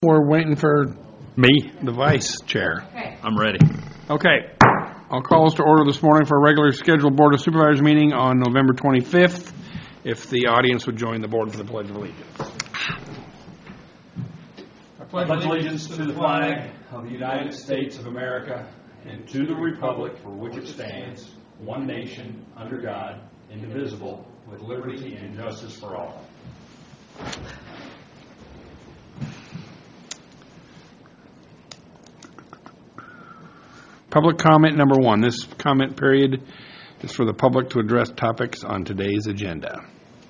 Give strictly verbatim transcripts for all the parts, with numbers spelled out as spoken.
We're waiting for Me? the vice chair. I'm ready. Okay. I'll call us to order this morning for a regular scheduled Board of Supervisors meeting on November twenty-fifth. If the audience would join the board for the Pledge of Allegiance. I pledge allegiance to the flag of the United States of America and to the republic for which it stands, one nation, under God, indivisible, with liberty and justice for all. Public comment number one. This comment period is for the public to address topics on today's agenda.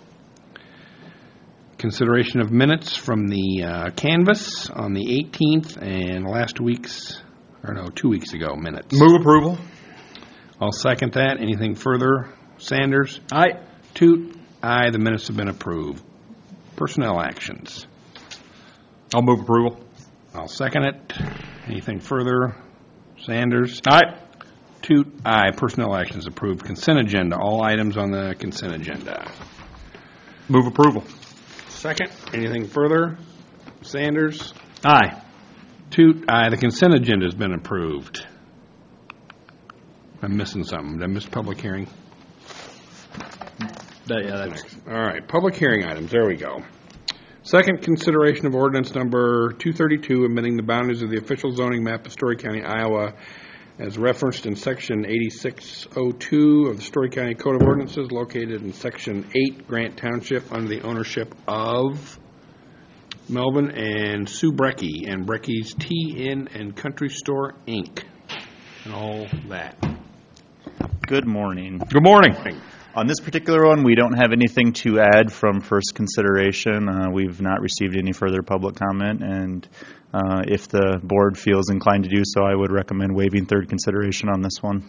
Consideration of minutes from the uh, canvas on the eighteenth and last week's, or no, two weeks ago minutes. Move approval. I'll second that. Anything further? Sanders? Aye. Toot? Aye. The minutes have been approved. Personnel actions. I'll move approval. I'll second it. Anything further? Sanders? Aye. Toot? Aye. Personnel actions approved. Consent agenda. All items on the consent agenda. Move approval. Second. Anything further? Sanders? Aye. Toot? Aye. The consent agenda has been approved. I'm missing something. Did I miss public hearing? That, yeah, that's All right. Public hearing items. There we go. Second consideration of ordinance number two thirty-two, amending the boundaries of the official zoning map of Story County, Iowa, as referenced in Section eighty-six oh two of the Story County Code of Ordinances, located in Section eight, Grant Township, under the ownership of Melvin and Sue Brecky and Brecky's Tea Inn and Country Store, Incorporated, and all that. Good morning. Good morning. On this particular one, we don't have anything to add from first consideration. Uh, we've not received any further public comment, and uh, if the board feels inclined to do so, I would recommend waiving third consideration on this one.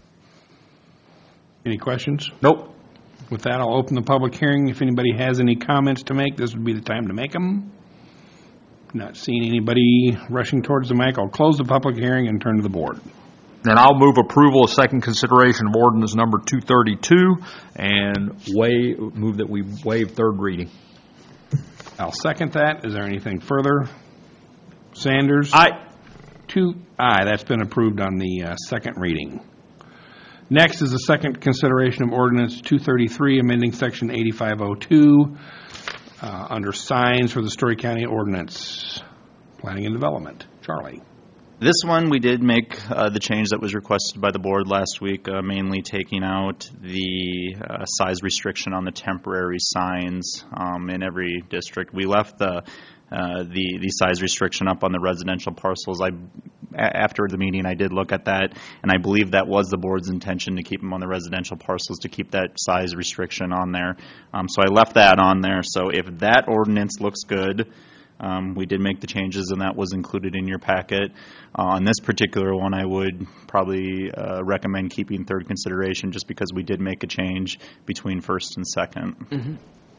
Any questions? Nope. With that, I'll open the public hearing. If anybody has any comments to make, this would be the time to make them. Not seeing anybody rushing towards the mic, I'll close the public hearing and turn to the board. And I'll move approval of second consideration of ordinance number two thirty-two and waive, move that we waive third reading. I'll second that. Is there anything further? Sanders? Aye. Two, aye. That's been approved on the uh, second reading. Next is the second consideration of ordinance two thirty-three, amending section eighty-five oh two uh, under signs for the Story County Ordinance. Planning and Development. Charlie. This one, we did make uh, the change that was requested by the board last week, uh, mainly taking out the uh, size restriction on the temporary signs um, in every district. We left the uh, the the size restriction up on the residential parcels. I a- after the meeting, I did look at that, and I believe that was the board's intention, to keep them on the residential parcels, to keep that size restriction on there. Um, so I left that on there. So if that ordinance looks good, Um, we did make the changes, and that was included in your packet. Uh, on this particular one, I would probably uh, recommend keeping third consideration, just because we did make a change between first and second. Mm-hmm.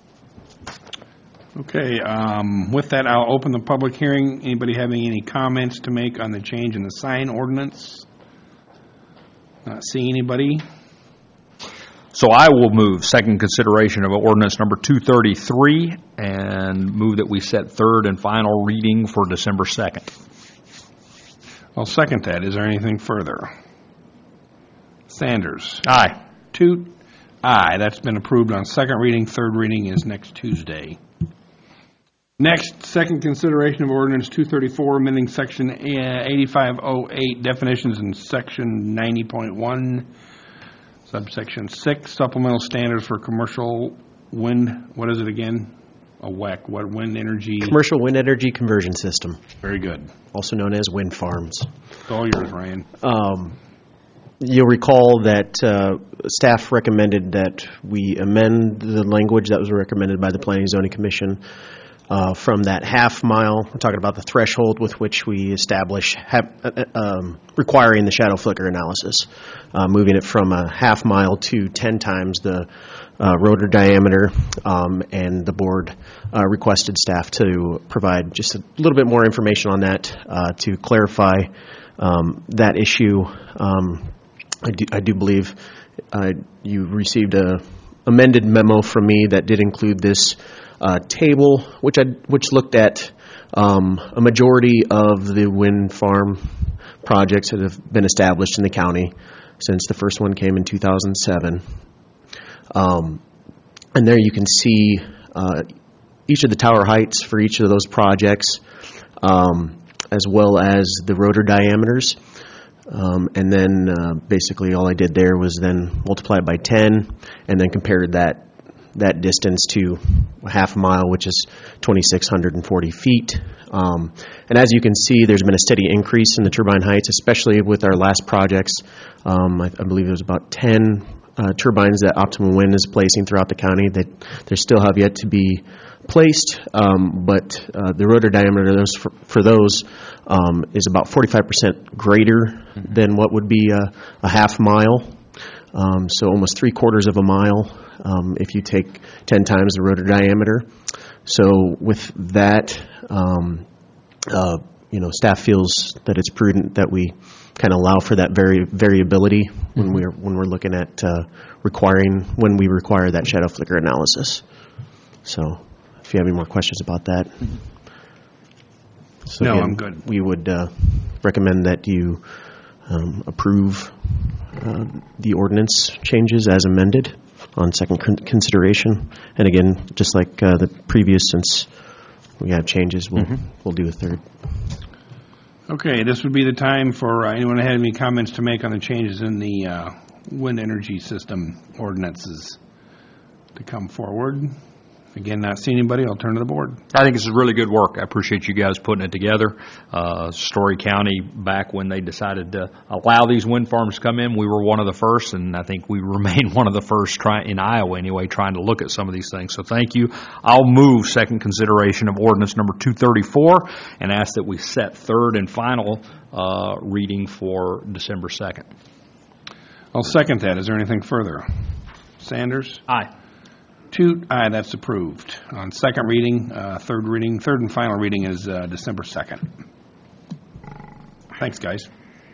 Okay, um, with that, I'll open the public hearing. Anybody having any comments to make on the change in the sign ordinance? Not seeing anybody. So I will move second consideration of ordinance number two thirty-three and move that we set third and final reading for December second. I'll second that. Is there anything further? Sanders. Aye. Toot. Aye. That's been approved on second reading. Third reading is next Tuesday. Next, second consideration of ordinance two thirty-four, amending section eighty-five oh eight, definitions in section ninety point one. Subsection six, supplemental standards for commercial wind, what is it again? A W E C, what, wind energy? Commercial wind energy conversion system, Very good. also known as wind farms. It's all yours, Ryan. Um, you'll recall that uh, staff recommended that we amend the language that was recommended by the Planning and Zoning Commission uh, from that half mile. We're talking about the threshold with which we establish ha- uh, um, requiring the shadow flicker analysis, uh, moving it from a half mile to ten times the uh, rotor diameter, um, and the board uh, requested staff to provide just a little bit more information on that uh, to clarify um, that issue. Um, I do, I do believe uh, you received a amended memo from me that did include this uh, table, which I which looked at Um, a majority of the wind farm projects that have been established in the county since the first one came in two thousand seven. Um, and there you can see uh, each of the tower heights for each of those projects, um, as well as the rotor diameters. Um, and then uh, basically all I did there was then multiply it by ten and then compared that that distance to a half a mile, which is two thousand six hundred forty feet. Um, and as you can see, there's been a steady increase in the turbine heights, especially with our last projects. Um, I, I believe it was about ten uh, turbines that Optimum Wind is placing throughout the county that they still have yet to be placed, um, but uh, the rotor diameter those for, for those um, is about forty-five percent greater mm-hmm. than what would be a, a half mile, um, so almost three quarters of a mile um, if you take ten times the rotor diameter. So with that, um, uh, you know, staff feels that it's prudent that we kind of allow for that vari- variability mm-hmm. when we're when we're looking at uh, requiring when we require that shadow flicker analysis. So. If you have any more questions about that. So no, again, I'm good. We would uh, recommend that you um, approve uh, the ordinance changes as amended on second con- consideration. And again, just like uh, the previous, since we have changes, we'll, mm-hmm. we'll do a third. Okay, this would be the time for uh, anyone who had any comments to make on the changes in the uh, wind energy system ordinances to come forward. Again, not seeing anybody, I'll turn to the board. I think this is really good work. I appreciate you guys putting it together. Uh, Story County, back when they decided to allow these wind farms to come in, we were one of the first, and I think we remain one of the first try, in Iowa anyway, trying to look at some of these things. So thank you. I'll move second consideration of ordinance number two thirty-four and ask that we set third and final uh, reading for December second. I'll second that. Is there anything further? Sanders? Aye. Two, aye, that's approved. On second reading, uh, third reading, third and final reading is uh, December second. Thanks, guys.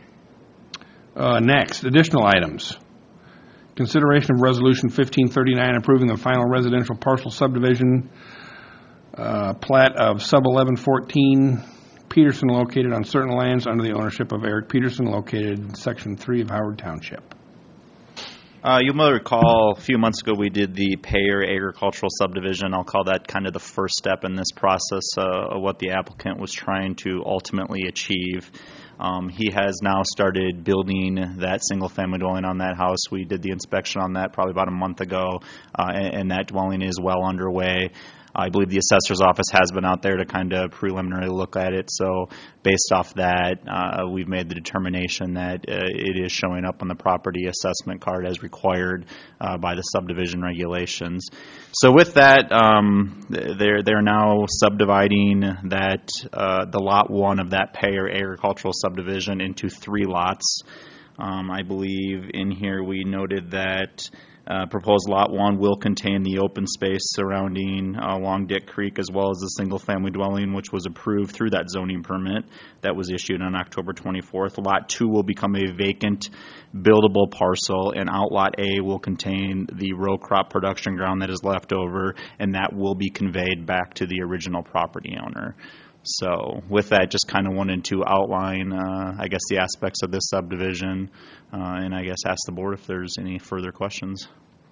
Uh, next, additional items. Consideration of Resolution fifteen thirty-nine approving the final residential parcel subdivision uh, plat of sub eleven fourteen Peterson located on certain lands under the ownership of Eric Peterson located in Section three of Howard Township. Uh, you might recall a few months ago we did the Payer agricultural subdivision. I'll call that kind of the first step in this process uh, of what the applicant was trying to ultimately achieve. Um, he has now started building that single-family dwelling on that house. We did the inspection on that probably about a month ago, uh, and, and that dwelling is well underway. I believe the assessor's office has been out there to kind of preliminarily look at it. So based off that, uh, we've made the determination that uh, it is showing up on the property assessment card as required uh, by the subdivision regulations. So with that, um, they're they're now subdividing that uh, the lot one of that Payer agricultural subdivision into three lots. Um, I believe in here we noted that Uh, proposed lot one will contain the open space surrounding uh, Long Dick Creek as well as the single-family dwelling, which was approved through that zoning permit that was issued on October twenty-fourth. Lot two will become a vacant, buildable parcel, and Outlot A will contain the row crop production ground that is left over, and that will be conveyed back to the original property owner. So with that, just kind of wanted to outline, uh, I guess, the aspects of this subdivision, uh, and I guess ask the board if there's any further questions.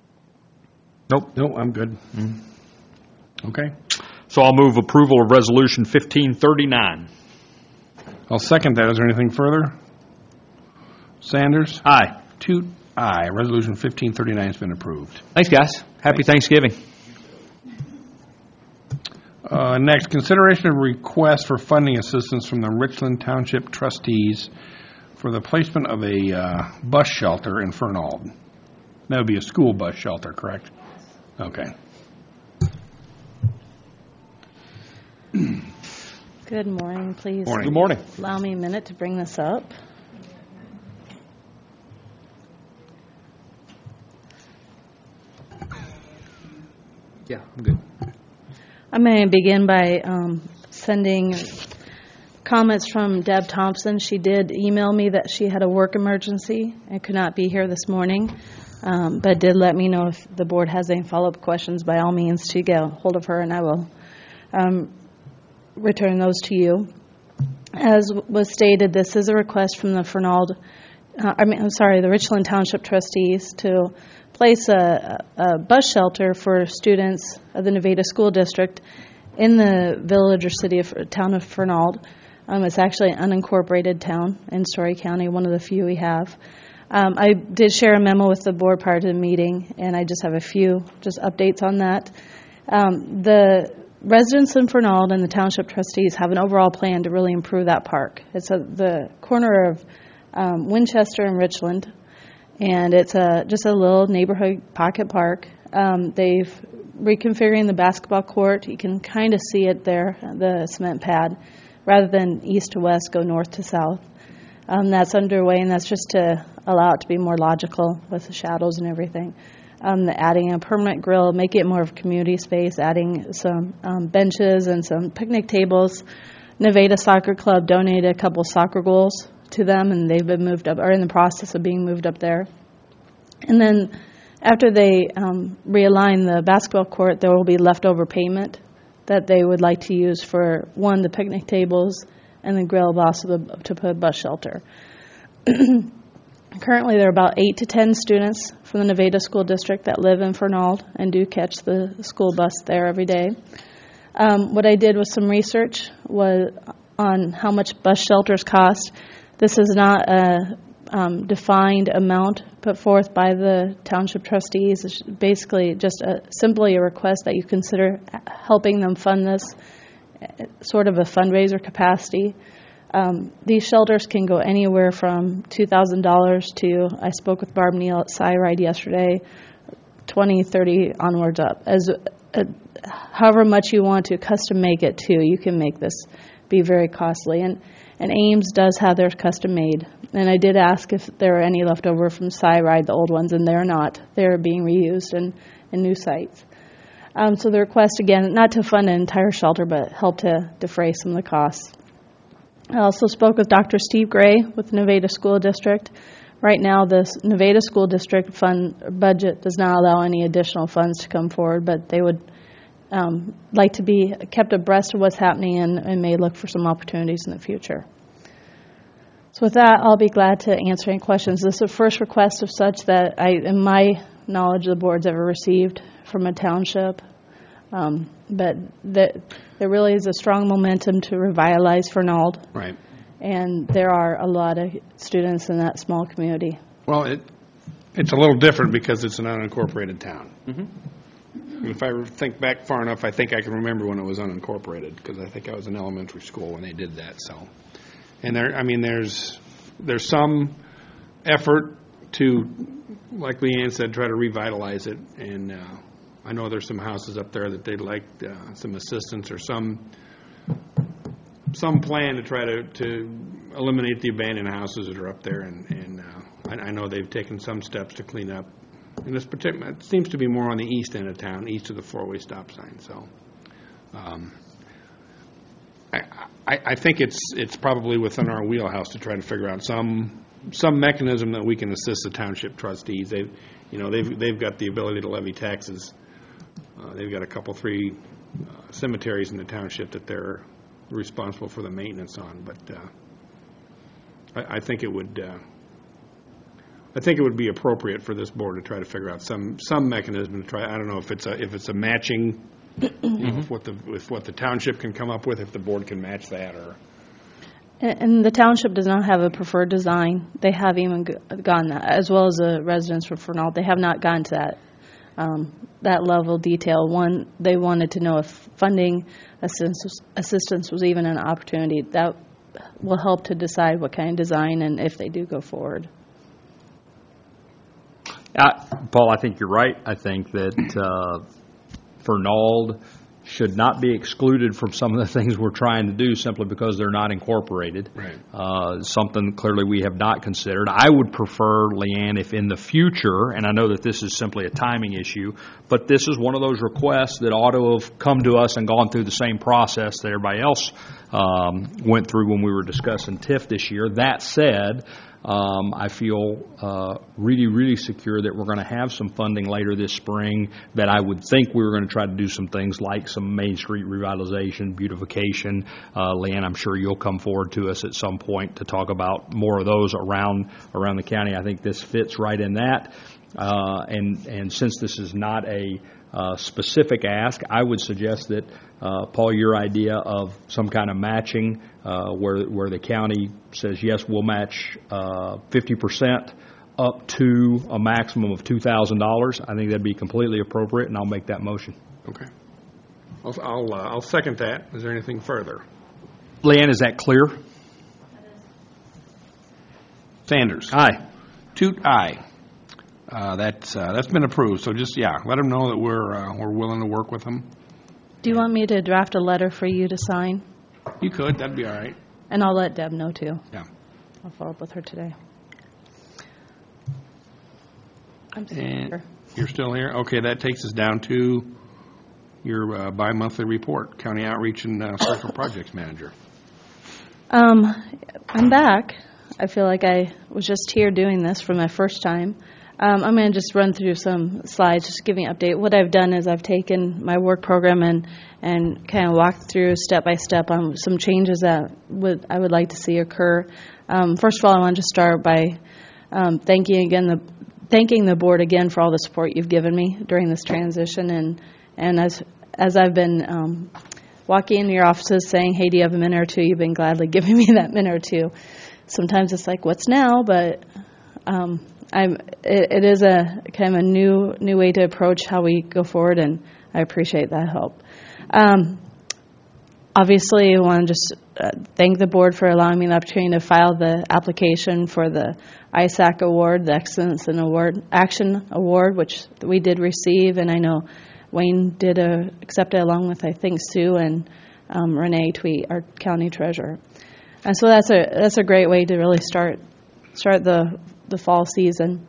Nope. No, I'm good. Mm. Okay. So I'll move approval of Resolution fifteen thirty-nine. I'll second that. Is there anything further? Sanders? Aye. Toot? Aye. Resolution fifteen thirty-nine has been approved. Thanks, guys. Happy Thanks. Thanksgiving. Uh, next, consideration of request for funding assistance from the Richland Township trustees for the placement of a uh, bus shelter in Fernald. That would be a school bus shelter, correct? Okay. Good morning, please. Morning. Good morning. Allow me a minute to bring this up. Yeah, I'm good. I'm going to begin by um, sending comments from Deb Thompson. She did email me that she had a work emergency and could not be here this morning, um, but did let me know if the board has any follow-up questions, by all means, to get a hold of her, and I will um, return those to you. As was stated, this is a request from the Fernald, uh, I mean, I'm sorry, the Richland Township trustees to place a, a bus shelter for students of the Nevada School District in the village or city of town of Fernald. Um, it's actually an unincorporated town in Story County, one of the few we have. Um, I did share a memo with the board prior to the meeting, and I just have a few just updates on that. Um, the residents in Fernald and the township trustees have an overall plan to really improve that park. It's at the corner of um, Winchester and Richland, and it's a just a little neighborhood pocket park. Um, they've reconfiguring the basketball court. You can kind of see it there, the cement pad, rather than east to west, go north to south. Um, that's underway, and that's just to allow it to be more logical with the shadows and everything. Um, the adding a permanent grill, make it more of a community space, adding some um, benches and some picnic tables. Nevada Soccer Club donated a couple soccer goals to them, and they've been moved up, or in the process of being moved up there. And then after they um, realign the basketball court, there will be leftover payment that they would like to use for, one, the picnic tables, and the grill, but also the, to put a bus shelter. Currently, there are about eight to ten students from the Nevada School District that live in Fernald and do catch the school bus there every day. Um, what I did with some research was on how much bus shelters cost. This is not a um, defined amount put forth by the township trustees. It's basically just a, simply a request that you consider helping them fund this, sort of a fundraiser capacity. Um, these shelters can go anywhere from two thousand dollars to, I spoke with Barb Neal at SciRide yesterday, twenty, thirty onwards up. As uh, however much you want to custom make it too, you can make this be very costly. And, and Ames does have theirs custom made. And I did ask if there are any left over from SciRide, the old ones, and they're not. They're being reused in, in new sites. Um, so the request, again, not to fund an entire shelter, but help to defray some of the costs. I also spoke with Doctor Steve Gray with the Nevada School District. Right now, the Nevada School District fund budget does not allow any additional funds to come forward, but they would um, like to be kept abreast of what's happening and, and may look for some opportunities in the future. So with that, I'll be glad to answer any questions. This is the first request of such that I, in my knowledge, the board's ever received from a township. Um, but the, there really is a strong momentum to revitalize Fernald. Right. And there are a lot of students in that small community. Well, it it's a little different because it's an unincorporated town. Mm-hmm. If I think back far enough, I think I can remember when it was unincorporated because I think I was in elementary school when they did that. So, and there, I mean, there's there's some effort to, like Leanne said, try to revitalize it. And uh, I know there's some houses up there that they'd like uh, some assistance or some some plan to try to, to eliminate the abandoned houses that are up there. And, and uh, I, I know they've taken some steps to clean up. And this particular, it seems to be more on the east end of town, east of the four-way stop sign. So um, I, I, I think it's it's probably within our wheelhouse to try to figure out some some mechanism that we can assist the township trustees. They've, you know, they've they've got the ability to levy taxes. Uh, they've got a couple, three uh, cemeteries in the township that they're responsible for the maintenance on. But uh, I, I think it would. Uh, I think it would be appropriate for this board to try to figure out some some mechanism to try. I don't know if it's a if it's a matching, you know, if what the if what the township can come up with, if the board can match that, or. And, and the township does not have a preferred design. They have even gone that, as well as the residents from Fernald. They have not gone to that um, that level of detail. One, they wanted to know if funding assistance assistance was even an opportunity. That will help to decide what kind of design and if they do go forward. Uh, Paul, I think you're right. I think that uh, Fernald should not be excluded from some of the things we're trying to do simply because they're not incorporated. Right. Uh, something clearly we have not considered. I would prefer, Leanne, if in the future, and I know that this is simply a timing issue, but this is one of those requests that ought to have come to us and gone through the same process that everybody else um, went through when we were discussing T I F this year. That said, Um, I feel uh, really, really secure that we're going to have some funding later this spring, that I would think we were going to try to do some things like some Main Street revitalization, beautification. Uh, Leanne, I'm sure you'll come forward to us at some point to talk about more of those around around the county. I think this fits right in that. Uh, and, and since this is not a uh, specific ask, I would suggest that, uh, Paul, your idea of some kind of matching uh, where, where the county says, yes, we'll match uh, fifty percent up to a maximum of two thousand dollars, I think that'd be completely appropriate, and I'll make that motion. Okay. I'll, I'll, uh, I'll second that. Is there anything further? Leanne, is that clear? Sanders. Aye. Toot, aye. Uh, that's, uh, that's been approved, so just, yeah, let them know that we're, uh, we're willing to work with them. Do you want me to draft a letter for you to sign? You could, that'd be all right. And I'll let Deb know, too. Yeah. I'll follow up with her today. I'm And sorry. you're still here? Okay, that takes us down to your uh, bi-monthly report, County Outreach and uh, Special Projects Manager. Um, I'm back. I feel like I was just here doing this for my first time. Um, I'm going to just run through some slides, just give you an update. What I've done is I've taken my work program and, and kind of walked through step by step on some changes that would I would like to see occur. Um, first of all, I want to start by um, thanking again the thanking the board again for all the support you've given me during this transition, and and as as I've been um, walking into your offices saying, hey, do you have a minute or two? You've been gladly giving me that minute or two. Sometimes it's like, what's now? But um, I'm, it, it is a kind of a new new way to approach how we go forward, and I appreciate that help. Um, obviously, I want to just uh, thank the board for allowing me the opportunity to file the application for the I S A C Award, the Excellence in Award Action Award, which we did receive, and I know Wayne did uh, accept it along with, I think, Sue and um, Renee Tweet, our county treasurer. And so that's a that's a great way to really start start the the fall season.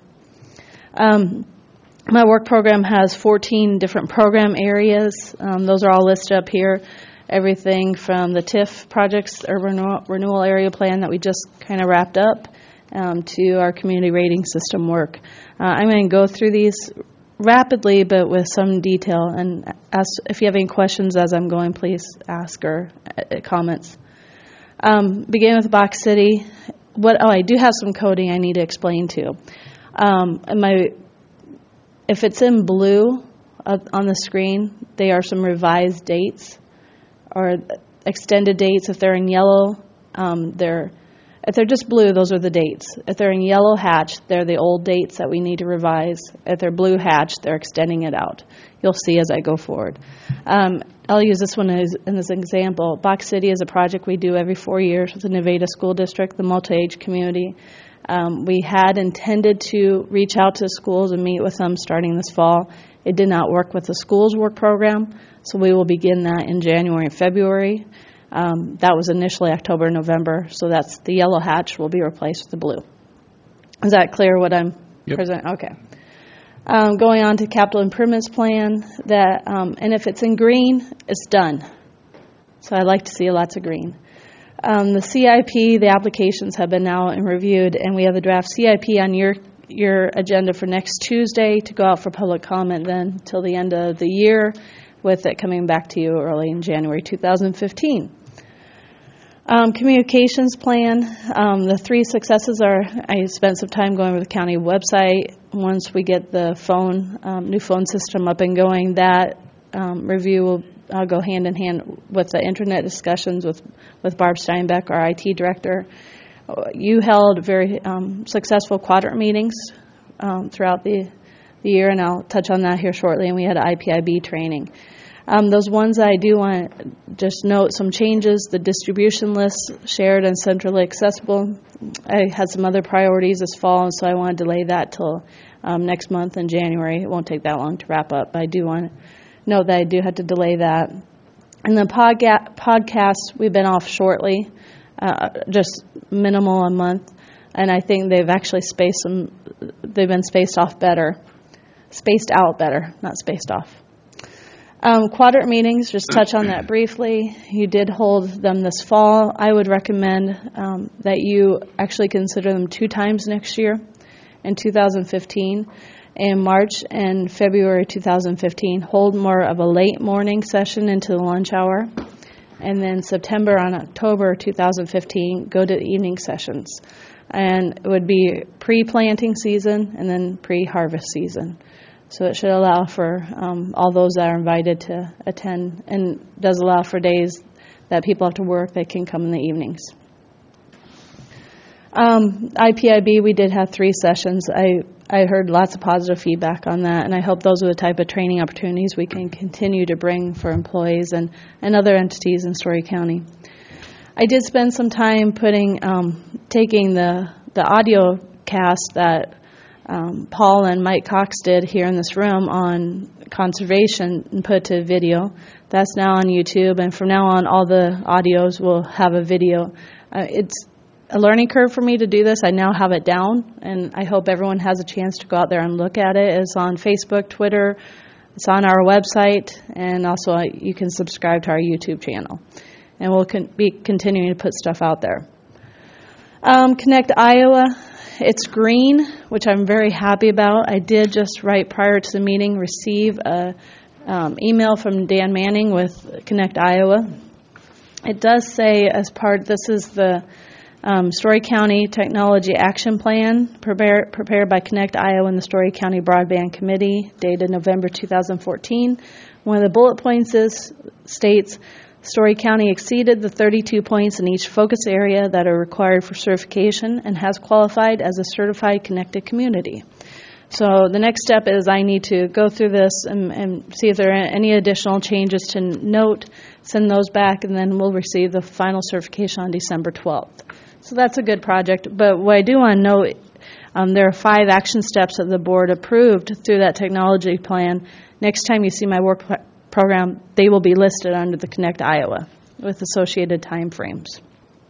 Um, my work program has fourteen different program areas. Um, those are all listed up here. Everything from the T I F projects, urban renewal, renewal area plan that we just kind of wrapped up, um, to our community rating system work. Uh, I'm going to go through these rapidly, but with some detail. And ask, if you have any questions as I'm going, please ask or uh, comments. Um, beginning with Box City, what? Oh, I do have some coding I need to explain too. Um, my, if it's in blue uh, on the screen, they are some revised dates or extended dates. If they're in yellow, um, they're if they're just blue, those are the dates. If they're in yellow hatch, they're the old dates that we need to revise. If they're blue hatch, they're extending it out. You'll see as I go forward. Um, I'll use this one as, as an example. Box City is a project we do every four years with the Nevada School District, the multi-age community. Um, we had intended to reach out to schools and meet with them starting this fall. It did not work with the schools work program, so we will begin that in January and February. Um, that was initially October and November, so that's the yellow hatch will be replaced with the blue. Is that clear what I'm Yep. presenting? Okay. Um, going on to capital improvements plan, that um, and if it's in green, it's done. So I like to see lots of green. Um, the C I P, the applications have been now and reviewed, and we have the draft C I P on your your agenda for next Tuesday to go out for public comment then till the end of the year, with it coming back to you early in January two thousand fifteen. Um, communications plan, um, the three successes are, I spent some time going over the county website. Once we get the phone, um, new phone system up and going, that um, review will I'll go hand in hand with the internet discussions with, with Barb Steinbeck, our I T director. You held very um, successful quadrant meetings um, throughout the, the year, and I'll touch on that here shortly, and we had an I P I B training. Um, those ones I do want to just note some changes. The distribution list shared and centrally accessible. I had some other priorities this fall, and so I want to delay that till um, next month in January. It won't take that long to wrap up, but I do want to note that I do have to delay that. And the podga- podcasts, we've been off shortly, uh, just minimal a month, and I think they've actually spaced them. They've been spaced off better, spaced out better, not spaced off. Um, Quadrant meetings, just touch on that briefly. You did hold them this fall. I would recommend um, that you actually consider them two times next year, in two thousand fifteen. In March and February two thousand fifteen, hold more of a late morning session into the lunch hour. And then September and October two thousand fifteen, go to evening sessions. And it would be pre-planting season and then pre-harvest season. So it should allow for um, all those that are invited to attend, and does allow for days that people have to work, they can come in the evenings. Um, I P I B, we did have three sessions. I, I heard lots of positive feedback on that, and I hope those are the type of training opportunities we can continue to bring for employees and, and other entities in Story County. I did spend some time putting, um, taking the, the audio cast that Um, Paul and Mike Cox did here in this room on conservation and put to video. That's now on YouTube, and from now on, all the audios will have a video. Uh, it's a learning curve for me to do this. I now have it down, and I hope everyone has a chance to go out there and look at it. It's on Facebook, Twitter, it's on our website, and also uh, you can subscribe to our YouTube channel. And we'll con- be continuing to put stuff out there. Um, Connect Iowa. It's green, which I'm very happy about. I did just right prior to the meeting receive a um, email from Dan Manning with Connect Iowa. It does say as part, this is the um, Story County Technology Action Plan prepared, prepared by Connect Iowa and the Story County Broadband Committee, dated November two thousand fourteen. One of the bullet points is, states, Story County exceeded the thirty-two points in each focus area that are required for certification and has qualified as a certified connected community. So the next step is I need to go through this and, and see if there are any additional changes to note, send those back, and then we'll receive the final certification on December twelfth. So that's a good project. But what I do want to note, um, there are five action steps that the board approved through that technology plan. Next time you see my work pl- program, they will be listed under the Connect Iowa with associated time frames.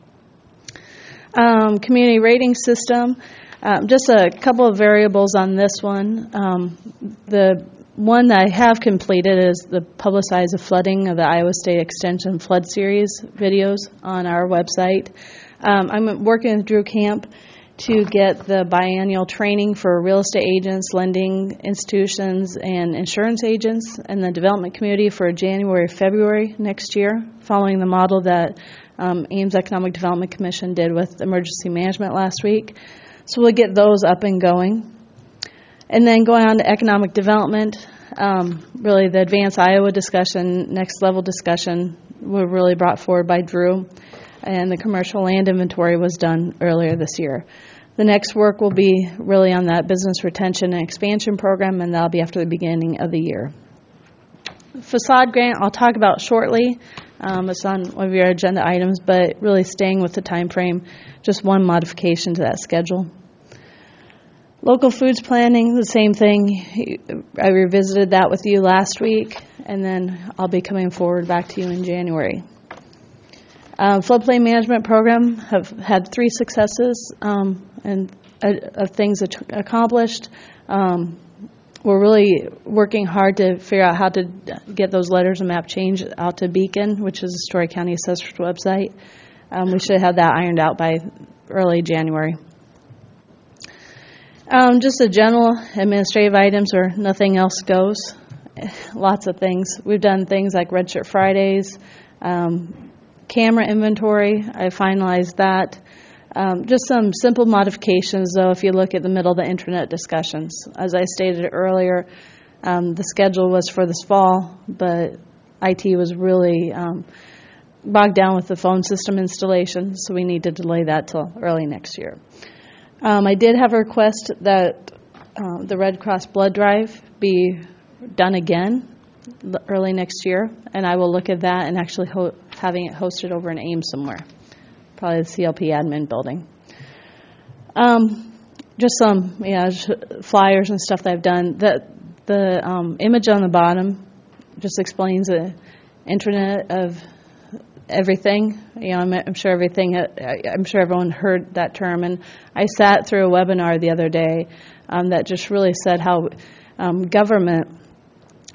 Um, community rating system, um, just a couple of variables on this one. Um, the one that I have completed is the publicize the flooding of the Iowa State Extension Flood Series videos on our website. Um, I'm working with Drew Camp to get the biannual training for real estate agents, lending institutions, and insurance agents in the development community for January, February next year, following the model that um, Ames Economic Development Commission did with emergency management last week. So we'll get those up and going. And then going on to economic development, um, really the Advance Iowa discussion, next level discussion, were really brought forward by Drew. And the commercial land inventory was done earlier this year. The next work will be really on that business retention and expansion program, and that'll be after the beginning of the year. Facade grant, I'll talk about shortly. Um, it's on one of your agenda items, but really staying with the time frame, just one modification to that schedule. Local foods planning, the same thing. I revisited that with you last week, and then I'll be coming forward back to you in January. Um, floodplain management program have had three successes um, and uh, of things accomplished. Um, we're really working hard to figure out how to get those letters and map change out to Beacon, which is the Story County Assessor's website. Um, we should have that ironed out by early January. Um, just a general administrative items or nothing else goes. Lots of things. We've done things like Red Shirt Fridays, um, camera inventory, I finalized that. Um, just some simple modifications, though, if you look at the middle of the internet discussions. As I stated earlier, um, the schedule was for this fall, but I T was really um, bogged down with the phone system installation, so we need to delay that till early next year. Um, I did have a request that uh, the Red Cross blood drive be done again early next year, and I will look at that and actually ho- having it hosted over in Ames somewhere, probably the C L P admin building. Um, just some yeah, flyers and stuff that I've done. The, the um, image on the bottom just explains the Internet of Everything. You know, I'm, I'm sure everything. I'm sure everyone heard that term, and I sat through a webinar the other day um, that just really said how um, government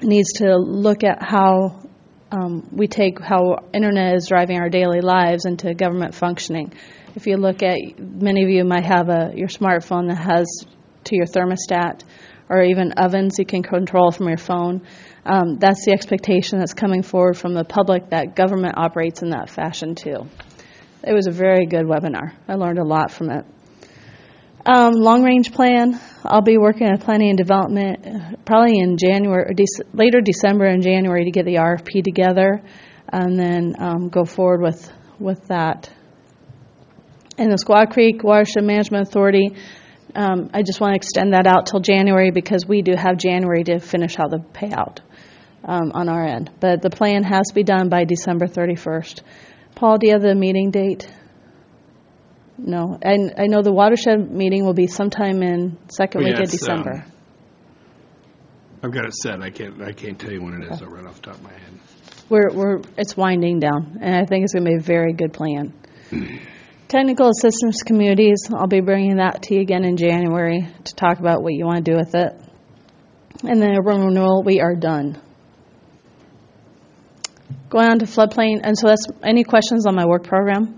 needs to look at how um, we take how internet is driving our daily lives into government functioning. If you look at, many of you might have a your smartphone that has to your thermostat, or even ovens you can control from your phone. Um, that's the expectation that's coming forward from the public, that government operates in that fashion too. It was a very good webinar. I learned a lot from it. Um, long-range plan, I'll be working on planning and development uh, probably in January, or Dec- later December and January to get the R F P together, and then um, go forward with, with that. And the Squaw Creek Watershed Management Authority, um, I just want to extend that out till January because we do have January to finish out the payout um, on our end. But the plan has to be done by December thirty-first. Paul, do you have the meeting date? No. And I know the watershed meeting will be sometime in second Oh, yeah, week of it's, December. um, I've got it set. I can't, I can't tell you when it is though, right off the top of my head. We're, we're, it's winding down, and I think it's going to be a very good plan. Technical assistance communities, I'll be bringing that to you again in January to talk about what you want to do with it. And then urban renewal, we are done. Going on to floodplain, and so that's, any questions on my work program?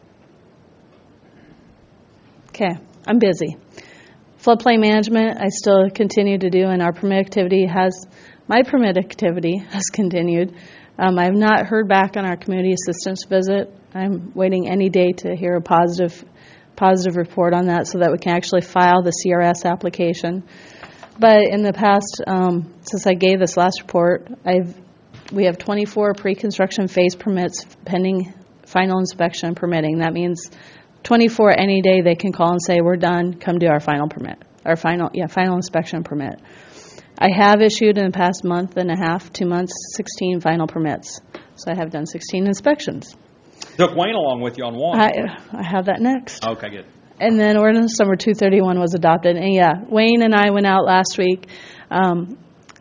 Okay, I'm busy. Floodplain management, I still continue to do, and our permit activity has, my permit activity has continued. Um, I have not heard back on our community assistance visit. I'm waiting any day to hear a positive, positive report on that so that we can actually file the C R S application. But in the past, um, since I gave this last report, I've, we have twenty-four pre-construction phase permits pending final inspection and permitting. That means twenty-four any day they can call and say, we're done, come do our final permit, our final, yeah, final inspection permit. I have issued in the past month and a half, two months, sixteen final permits. So I have done sixteen inspections. Took Wayne along with you on one. I, I have that next. Okay, good. And then ordinance number two thirty-one was adopted. And yeah, Wayne and I went out last week. Um,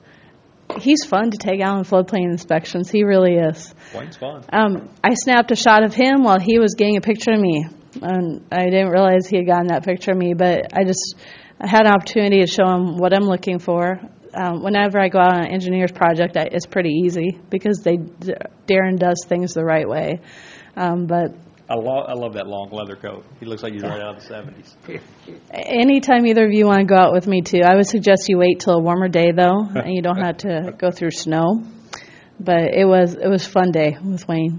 he's fun to take out on floodplain inspections. He really is. Wayne's fun. Um, I snapped a shot of him while he was getting a picture of me. And I didn't realize he had gotten that picture of me, but I just I had an opportunity to show him what I'm looking for. Um, whenever I go out on an engineer's project, I, it's pretty easy because they Darren does things the right way. Um, but I love, I love that long leather coat. He looks like he's right out of the seventies. anytime either of you want to go out with me too, I would suggest you wait till a warmer day though, and you don't have to go through snow. But it was it was a fun day with Wayne.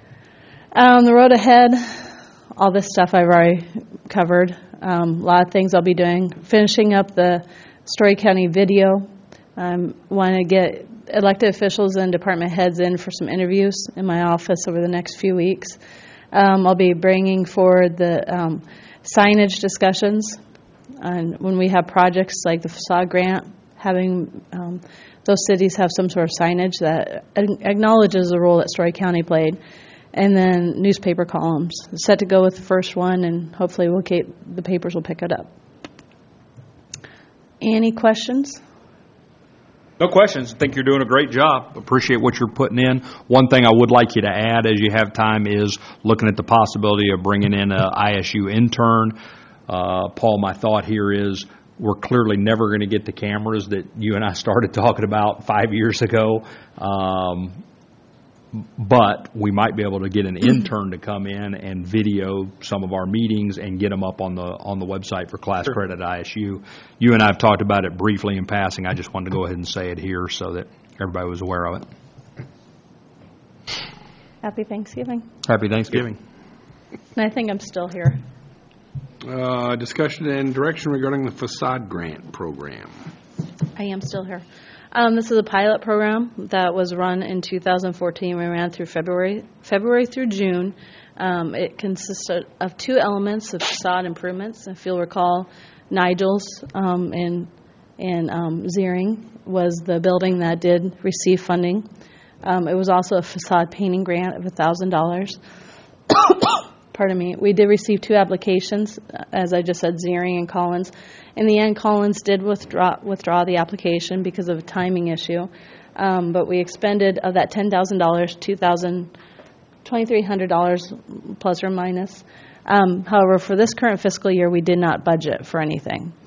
Um, the road ahead, all this stuff I've already covered. Um, a lot of things I'll be doing. Finishing up the Story County video. Um, want to get elected officials and department heads in for some interviews in my office over the next few weeks. Um, I'll be bringing forward the um, signage discussions, and when we have projects like the facade grant, having um, those cities have some sort of signage that acknowledges the role that Story County played, and then newspaper columns. Set to go with the first one, and hopefully we'll keep, the papers will pick it up. Any questions? No questions. I think you're doing a great job. Appreciate what you're putting in. One thing I would like you to add as you have time is looking at the possibility of bringing in a I S U intern. Uh, Paul, my thought here is we're clearly never going to get the cameras that you and I started talking about five years ago. Um, but we might be able to get an intern to come in and video some of our meetings and get them up on the on the website for class Sure. credit at I S U. You and I have talked about it briefly in passing. I just wanted to go ahead and say it here so that everybody was aware of it. Happy Thanksgiving. Happy Thanksgiving. And I think I'm still here. Uh, discussion and direction regarding the facade grant program. I am still here. Um, this is a pilot program that was run in two thousand fourteen. We ran through February, February through June. Um, it consists of, of two elements of facade improvements. If you'll recall, Nigel's um, in in um, Ziering was the building that did receive funding. Um, it was also a facade painting grant of one thousand dollars. Pardon me. We did receive two applications, as I just said, Ziering and Collins. In the end, Collins did withdraw withdraw the application because of a timing issue. Um, but we expended of that ten thousand dollars, two thousand, twenty-three hundred dollars plus or minus. Um, however, for this current fiscal year, we did not budget for anything.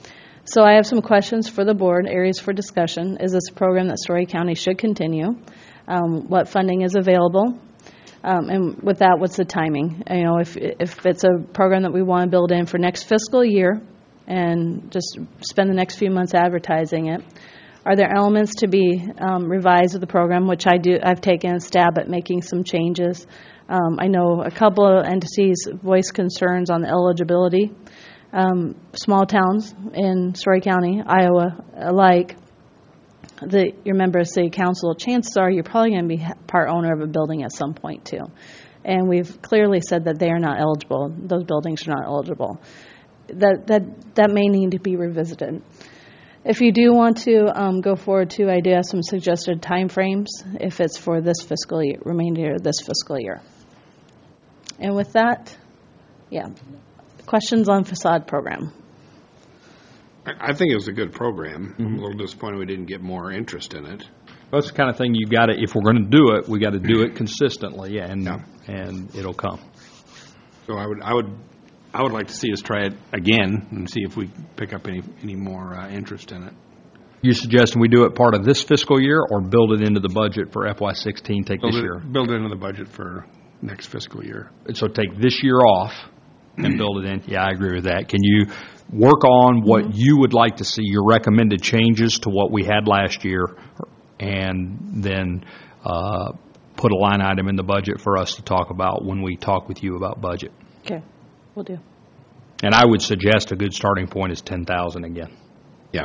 So I have some questions for the board, areas for discussion. Is this a program that Story County should continue? Um, What funding is available? Um, And with that, what's the timing? You know, if, if it's a program that we want to build in for next fiscal year and just spend the next few months advertising it, are there elements to be um, revised of the program, which I do, I've taken a stab at making some changes. Um, I know a couple of entities voiced concerns on the eligibility. Um, small towns in Story County, Iowa alike, the, you're a member of city council, chances are you're probably going to be part owner of a building at some point too. And we've clearly said that they are not eligible, those buildings are not eligible. That, that, that may need to be revisited. If you do want to um, go forward too, I do have some suggested timeframes if it's for this fiscal year, remainder of this fiscal year. And with that, yeah, questions on facade program. I I think it was a good program. I'm a little disappointed we didn't get more interest in it. That's the kind of thing you got to, if we're going to do it, we got to do it consistently, and Yeah. and it'll come. So I would, I would, I would like to see us try it again and see if we pick up any, any more uh, interest in it. You suggesting we do it part of this fiscal year or build it into the budget for F Y sixteen, take Build this it, year? build it into the budget for next fiscal year. So take this year off and build it in? Yeah, I agree with that. Can you work on what you would like to see, your recommended changes to what we had last year, and then uh, put a line item in the budget for us to talk about when we talk with you about budget? Okay, we'll do. And I would suggest a good starting point is ten thousand again. Yeah.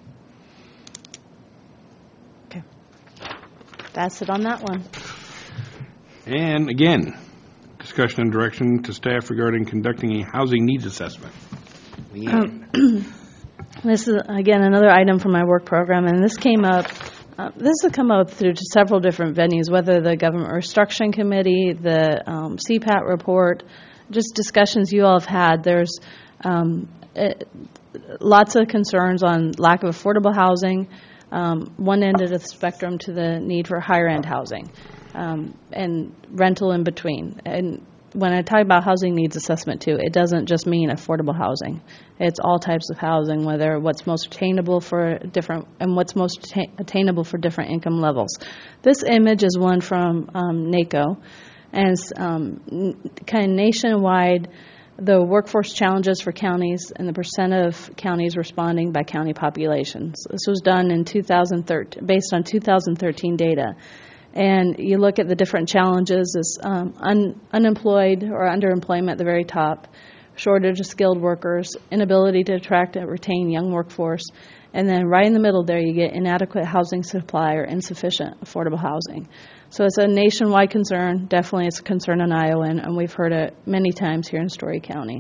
Okay. That's it on that one. And again, discussion and direction to staff regarding conducting a housing needs assessment. Leanne. This is, again, another item from my work program, and this came up, uh, this has come up through several different venues, whether the Government Restructuring Committee, the um, C PAT report, just discussions you all have had. There's um, it, lots of concerns on lack of affordable housing, um, one end of the spectrum to the need for higher-end housing, um, and rental in between. And when I talk about housing needs assessment too, it doesn't just mean affordable housing. It's all types of housing, whether what's most attainable for different, and what's most atta- attainable for different income levels. This image is one from um, NACO, and it's um, n- kind of nationwide, the workforce challenges for counties and the percent of counties responding by county populations. This was done in two thousand thirteen, based on two thousand thirteen data. And you look at the different challenges as um, un- unemployed or underemployment at the very top, shortage of skilled workers, inability to attract and retain young workforce, and then right in the middle there you get inadequate housing supply or insufficient affordable housing. So it's a nationwide concern. Definitely it's a concern in Iowa, and, and we've heard it many times here in Story County.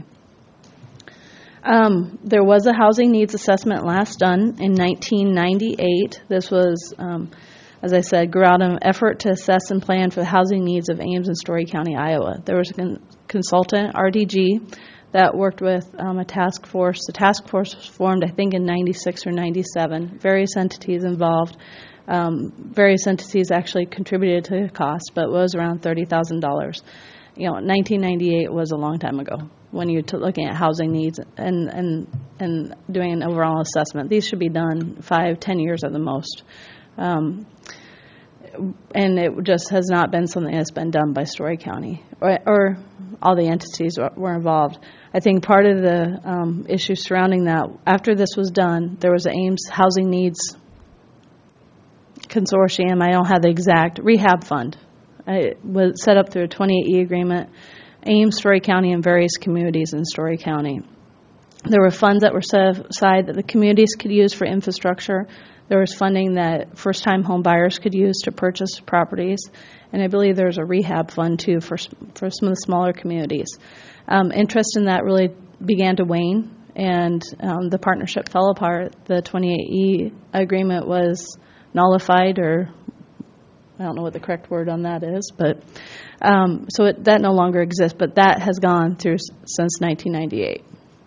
Um, there was a housing needs assessment last done in nineteen ninety-eight. This was um, as I said, grew out of an effort to assess and plan for the housing needs of Ames and Story County, Iowa. There was a con- consultant, R D G, that worked with um, a task force. The task force was formed, I think, in ninety-six or ninety-seven. Various entities involved. Um, various entities actually contributed to the cost, but it was around thirty thousand dollars. You know, nineteen ninety-eight was a long time ago when you're t- looking at housing needs and, and, and doing an overall assessment. These should be done five, ten years at the most. Um, and it just has not been something that's been done by Story County or, or all the entities were involved. I think part of the um, issue surrounding that, after this was done, there was an Ames Housing Needs Consortium. I don't have the exact rehab fund. It was set up through a twenty-eight E agreement, Ames, Story County, and various communities in Story County. There were funds that were set aside that the communities could use for infrastructure. There was funding that first-time home buyers could use to purchase properties, and I believe there's a rehab fund too for for some of the smaller communities. Um, interest in that really began to wane, and um, the partnership fell apart. The twenty-eight E agreement was nullified, or I don't know what the correct word on that is, but um, so it, that no longer exists. But that has gone through s- since nineteen ninety-eight.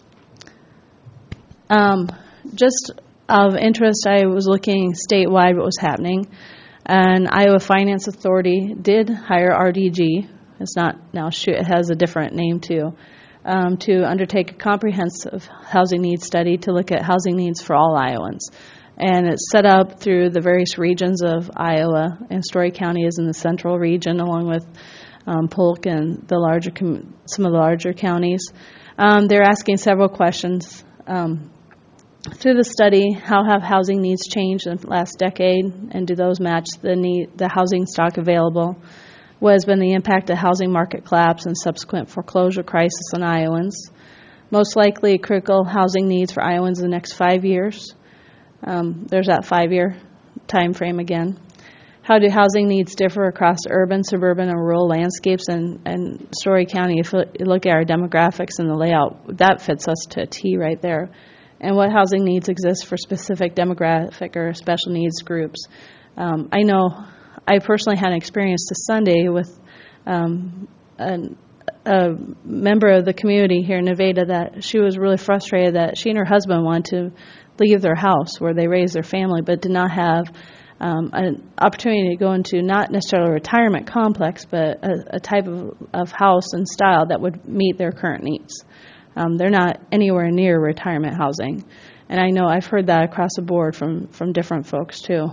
Um, just of interest, I was looking statewide what was happening, and Iowa Finance Authority did hire R D G. It's not now, shoot, it has a different name too. um, to undertake a comprehensive housing needs study to look at housing needs for all Iowans. And it's set up through the various regions of Iowa, and Story County is in the central region, along with um, Polk and the larger com- some of the larger counties. Um, they're asking several questions. Um, through the study, how have housing needs changed in the last decade, and do those match the need, the housing stock available? What has been the impact of housing market collapse and subsequent foreclosure crisis on Iowans? Most likely critical housing needs for Iowans in the next five years. Um, there's that five-year time frame again. How do housing needs differ across urban, suburban, and rural landscapes? And, and Story County, if you look at our demographics and the layout, that fits us to a T right there. And what housing needs exist for specific demographic or special needs groups? Um, I know I personally had an experience this Sunday with um, an, a member of the community here in Nevada that she was really frustrated that she and her husband wanted to leave their house where they raised their family, but did not have um, an opportunity to go into not necessarily a retirement complex, but a, a type of, of house and style that would meet their current needs. Um, they're not anywhere near retirement housing. And I know I've heard that across the board from, from different folks too.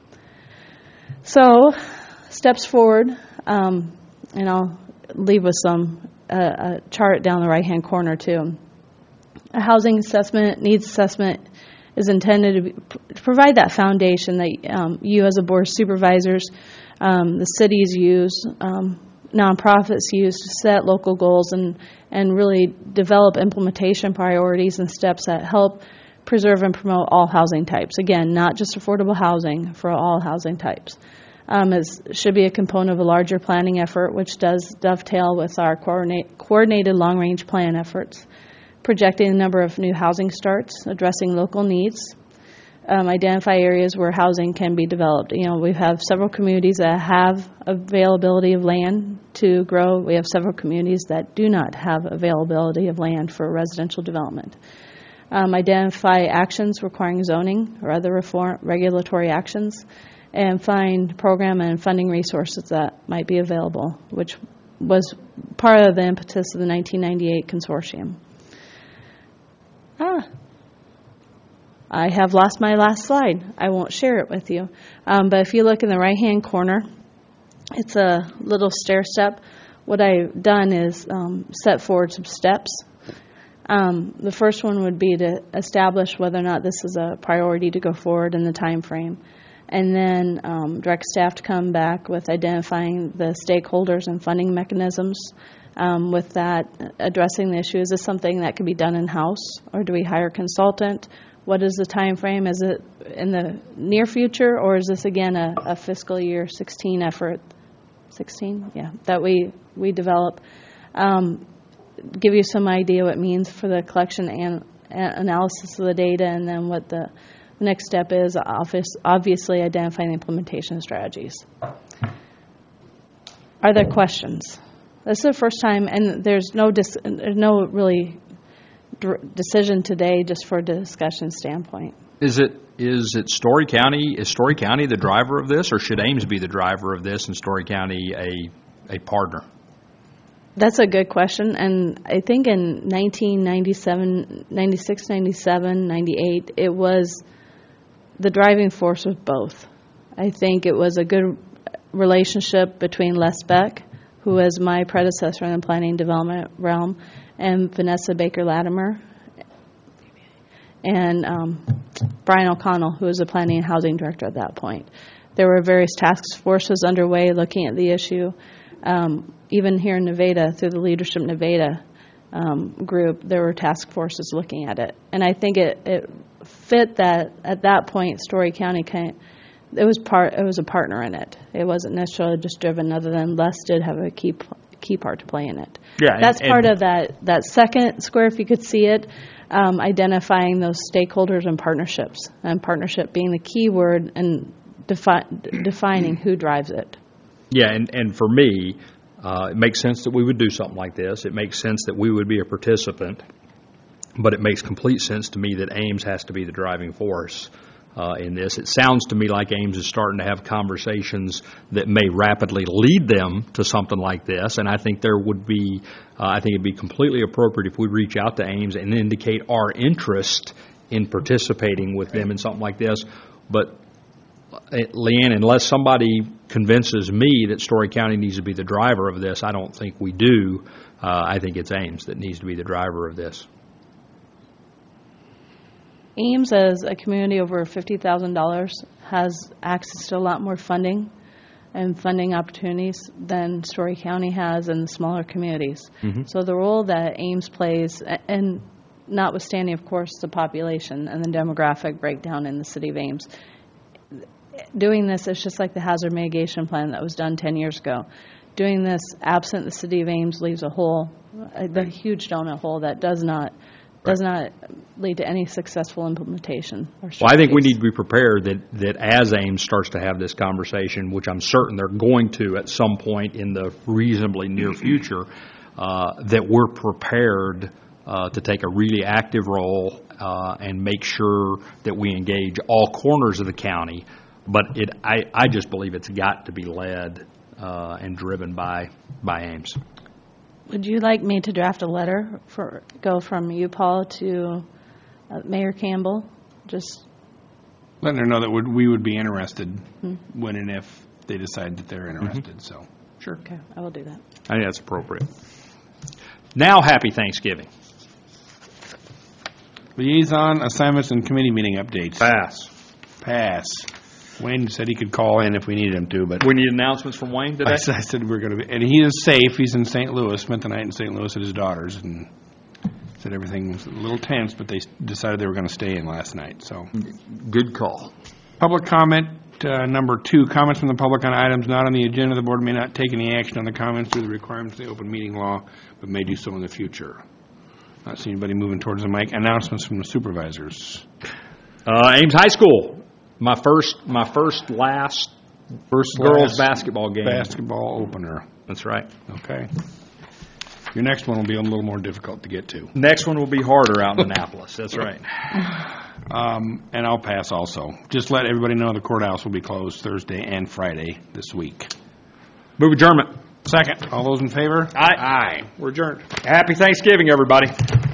So, steps forward, um, and I'll leave with some uh, a chart down the right-hand corner too. A housing assessment, needs assessment, is intended to, be, to provide that foundation that um, you as a board of supervisors, um, the cities use, um, nonprofits use to set local goals and, and really develop implementation priorities and steps that help preserve and promote all housing types. Again, not just affordable housing, for all housing types. Um, it should be a component of a larger planning effort, which does dovetail with our coordinate, coordinated long-range plan efforts, projecting the number of new housing starts, addressing local needs, um, identify areas where housing can be developed. You know, we have several communities that have availability of land to grow. We have several communities that do not have availability of land for residential development. Um, identify actions requiring zoning or other reform, regulatory actions, and find program and funding resources that might be available, which was part of the impetus of the nineteen ninety-eight consortium. Ah, I have lost my last slide. I won't share it with you. Um, but if you look in the right-hand corner, it's a little stair step. What I've done is um, set forward some steps. Um, the first one would be to establish whether or not this is a priority to go forward in the time frame, and then um, direct staff to come back with identifying the stakeholders and funding mechanisms. Um, with that, addressing the issue, is this something that can be done in-house, or do we hire a consultant? What is the time frame? Is it in the near future, or is this, again, a, a fiscal year sixteen effort? sixteen? Yeah, that we, we develop. Um, give you some idea what it means for the collection and analysis of the data, and then what the next step is, office, obviously identifying the implementation strategies. Are there questions? This is the first time, and there's no dis- there's no really d- decision today, just for a discussion standpoint. Is it is it Story County? Is Story County the driver of this, or should Ames be the driver of this, and Story County a a partner? That's a good question, and I think in nineteen ninety-seven, ninety-six, ninety-seven, ninety-eight, it was the driving force of both. I think it was a good relationship between Les Beck, who was my predecessor in the planning and development realm, and Vanessa Baker Latimer, and um, Brian O'Connell, who was the planning and housing director at that point. There were various task forces underway looking at the issue. Um, even here in Nevada, through the Leadership Nevada um, group, there were task forces looking at it. And I think it, it fit that, at that point, Story County kind of, it was part, it was a partner in it. It wasn't necessarily just driven, other than Les did have a key key part to play in it. Yeah, and, That's part and of that, that second square, if you could see it, um, identifying those stakeholders and partnerships, and partnership being the key word, and defi- defining who drives it. Yeah, and, and for me, uh, it makes sense that we would do something like this. It makes sense that we would be a participant, but it makes complete sense to me that Ames has to be the driving force uh, in this. It sounds to me like Ames is starting to have conversations that may rapidly lead them to something like this, and I think there would be, uh, I think it'd be completely appropriate if we reach out to Ames and indicate our interest in participating with them in something like this. But, uh, Leanne, unless somebody convinces me that Story County needs to be the driver of this, I don't think we do. Uh, I think it's Ames that needs to be the driver of this. Ames, as a community over fifty thousand dollars, has access to a lot more funding and funding opportunities than Story County has in the smaller communities. Mm-hmm. So the role that Ames plays, a- and notwithstanding, of course, the population and the demographic breakdown in the city of Ames, doing this is just like the hazard mitigation plan that was done ten years ago. Doing this absent the city of Ames leaves a hole, a, a huge donut hole that does not does not lead to any successful implementation. Or Well, I think we strategies. need to be prepared that, that as Ames starts to have this conversation, which I'm certain they're going to at some point in the reasonably near future, uh, that we're prepared uh, to take a really active role uh, and make sure that we engage all corners of the county. But it, I, I just believe it's got to be led uh, and driven by, by Ames. Would you like me to draft a letter for, go from you, Paul, to uh, Mayor Campbell? Just, Letting her know that would- we would be interested when and if they decide that they're interested, so. Sure. okay, I will do that. I think that's appropriate. Now, happy Thanksgiving. Liaison assignments and committee meeting updates. Pass. Pass. Wayne said he could call in if we needed him to, but We need announcements from Wayne I today? s- I said we're going to be, and he is safe. He's in Saint Louis, spent the night in Saint Louis at his daughter's, and said everything was a little tense, but they s- decided they were going to stay in last night, so. Good call. Public comment, uh, number two, comments from the public on items not on the agenda. The board may not take any action on the comments due to the requirements of the open meeting law, but may do so in the future. Not seeing anybody moving towards the mic. Announcements from the supervisors. Uh, Ames High School, my first, my first last First girls' last basketball game. basketball opener. That's right. Okay. Your next one will be a little more difficult to get to. Next one will be harder out in Annapolis. That's right. Um, and I'll pass also. Just let everybody know the courthouse will be closed Thursday and Friday this week. Move adjournment. Second. All those in favor? Aye. Aye. We're adjourned. Happy Thanksgiving, everybody.